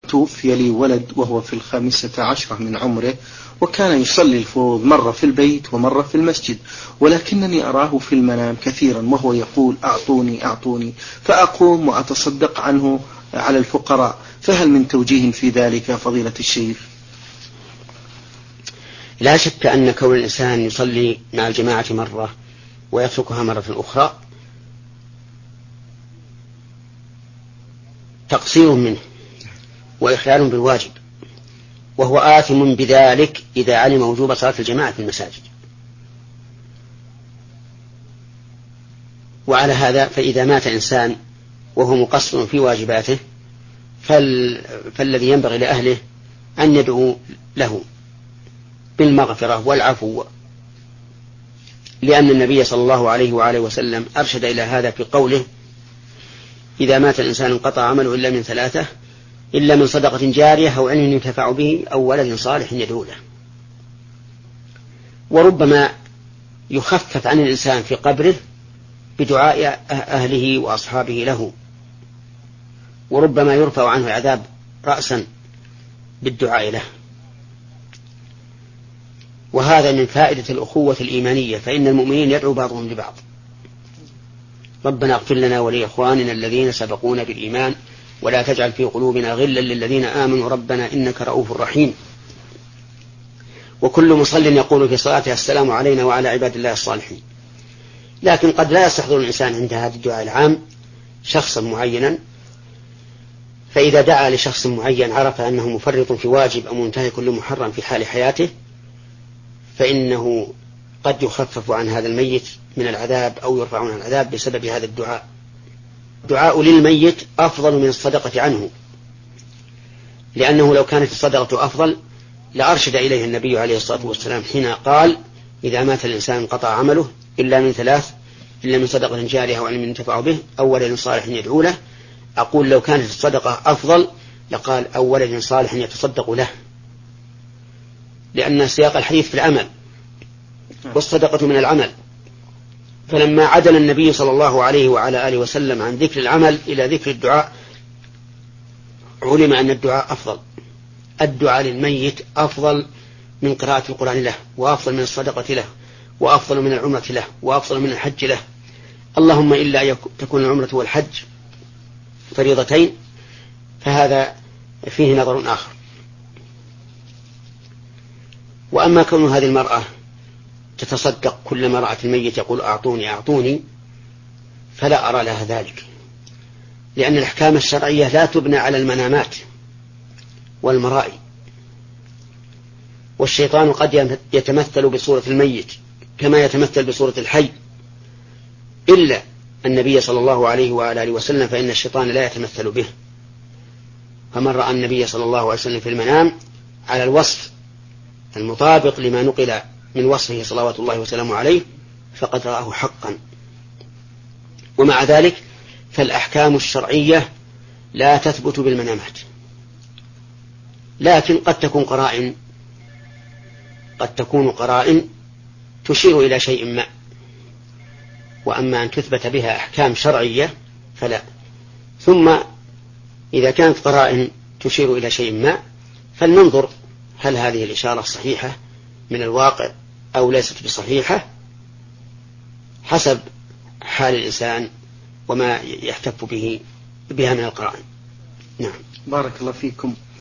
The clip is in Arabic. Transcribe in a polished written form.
توفي لي ولد وهو في 15 من عمره، وكان يصلي الفروض مرة في البيت ومرة في المسجد، ولكنني أراه في المنام كثيرا وهو يقول أعطوني أعطوني، فأقوم وأتصدق عنه على الفقراء، فهل من توجيه في ذلك فضيلة الشيخ؟ لا شك أن كون الإنسان يصلي مع الجماعة مرة ويتركها مرة أخرى تقصير منه وإخلال بالواجب، وهو آثم بذلك إذا علم وجوب صلاة الجماعة في المساجد. وعلى هذا فإذا مات إنسان وهو مقصر في واجباته فالذي ينبغي لأهله أن يدعو له بالمغفرة والعفو، لأن النبي صلى الله عليه وآله وسلم أرشد إلى هذا في قوله: إذا مات الإنسان انقطع عمله إلا من ثلاثة: إلا من صدقة جارية أو علم ينتفع به أو ولد صالح يدعو له. وربما يخفف عن الإنسان في قبره بدعاء أهله وأصحابه له، وربما يرفع عنه العذاب رأسا بالدعاء له. وهذا من فائدة الأخوة الإيمانية، فإن المؤمنين يدعو بعضهم لبعض: ربنا اغفر لنا ولإخواننا الذين سبقونا بالإيمان ولا تجعل في قلوبنا غلا للذين آمنوا ربنا إنك رؤوف رحيم. وكل مصل يقول في صلاته: السلام علينا وعلى عباد الله الصالحين. لكن قد لا يستحضر الإنسان عند هذا الدعاء العام شخصا معينا، فإذا دعا لشخص معين عرف أنه مفرط في واجب أو منتهك لمحرم في حال حياته، فإنه قد يخفف عن هذا الميت من العذاب أو يرفع عنه العذاب بسبب هذا الدعاء. الدعاء للميت أفضل من الصدقة عنه، لأنه لو كانت الصدقة أفضل لأرشد إليه النبي عليه الصلاة والسلام حين قال: إذا مات الإنسان انقطع عمله إلا من ثلاث: إلا من صدقة جارية أو علم ينتفع به أو ولد صالح يدعو له. أقول لو كانت الصدقة أفضل لقال: أو ولد صالح يتصدق له، لأن سياق الحديث في العمل والصدقة من العمل. فلما عدل النبي صلى الله عليه وعلى آله وسلم عن ذكر العمل إلى ذكر الدعاء علم أن الدعاء أفضل. الدعاء للميت أفضل من قراءة القرآن له، وأفضل من الصدقة له، وأفضل من العمرة له، وأفضل من الحج له، اللهم إلا تكون العمرة والحج فريضتين، فهذا فيه نظر آخر. وأما كون هذه المرأة تتصدق كلما رأت الميت يقول أعطوني أعطوني، فلا أرى لها ذلك، لأن الأحكام الشرعية لا تبنى على المنامات والمرائي. والشيطان قد يتمثل بصورة الميت كما يتمثل بصورة الحي، إلا النبي صلى الله عليه وآله وسلم فإن الشيطان لا يتمثل به. فمن رأى النبي صلى الله عليه وسلم في المنام على الوصف المطابق لما نقل من وصفه صلوات الله وسلامه عليه فقد رآه حقا. ومع ذلك فالأحكام الشرعية لا تثبت بالمنامات، لكن قد تكون قرائن تشير إلى شيء ما، وأما أن تثبت بها أحكام شرعية فلا. ثم إذا كانت قرائن تشير إلى شيء ما فلننظر هل هذه الإشارة صحيحة من الواقع أو ليست بصحيحة حسب حال الإنسان وما يحتف بها من القرائن. نعم. بارك الله فيكم.